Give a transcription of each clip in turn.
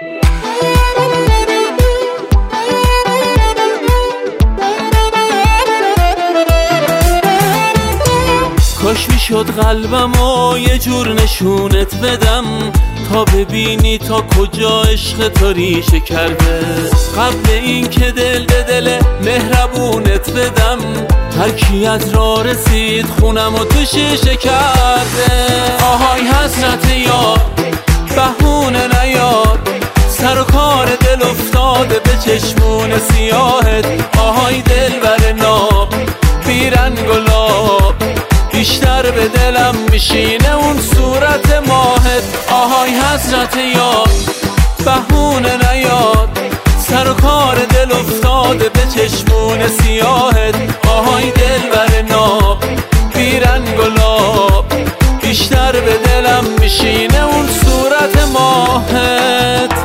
کاش میشد قلبمو یه جور نشونت بدم تا ببینی تا کجا عشق تو ریشه کرده. قبل این که دل به دل مهربونت بدم، هر کی از راه رسید خونمو تو شیشه کرده. آهای حسرت یار بهونه نیار، سر و کار دل افتاده به چشمون سیاهت. آهای دلبر ناب بیرنگ و لاب، بیشتر به دلم میشینه اون صورت ماهت. آهای حسرت یار بهونه نیار، سر و کار دل افتاده به چشمون سیاهت. آهای دلبر ناب بیرنگ و لاب، بیشتر به دلم میشینه اون صورت ماهت.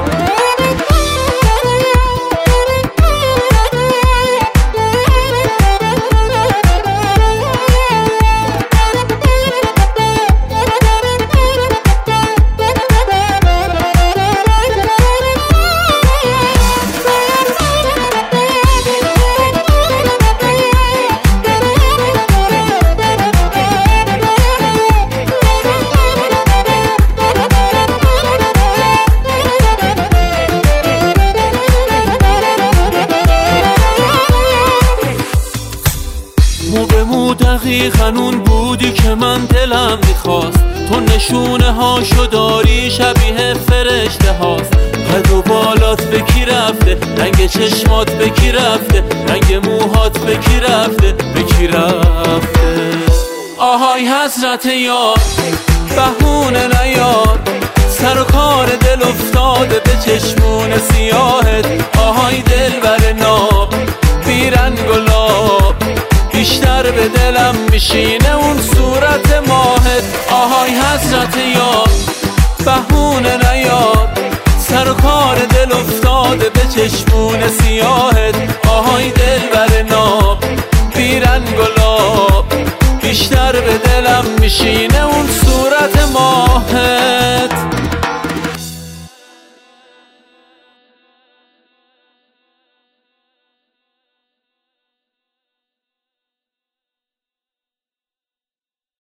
مو به مو دقیقاً اون بودی که من دلم میخواست. تو نشونه هاشو داری شبیه فرشته هاست. قد و بالات به کی رفته، رنگ چشمات به کی رفته، رنگ موهات به کی رفته، به کی رفته. آهای حسرت یار بهونه نیار، سر و کار دل افتاده به چشمون سیاهت. آهای دلبر ناب بیرنگ و لاب، بیشتر به دلم میشینه اون صورت ماهت. آهای حسرت یار بهونه نیار، سر و کار دل افتاده به چشمون سیاهت. آهای دلبر ناب بیرنگ و لاب، بیشتر به دلم میشینه اون صورت ماهت.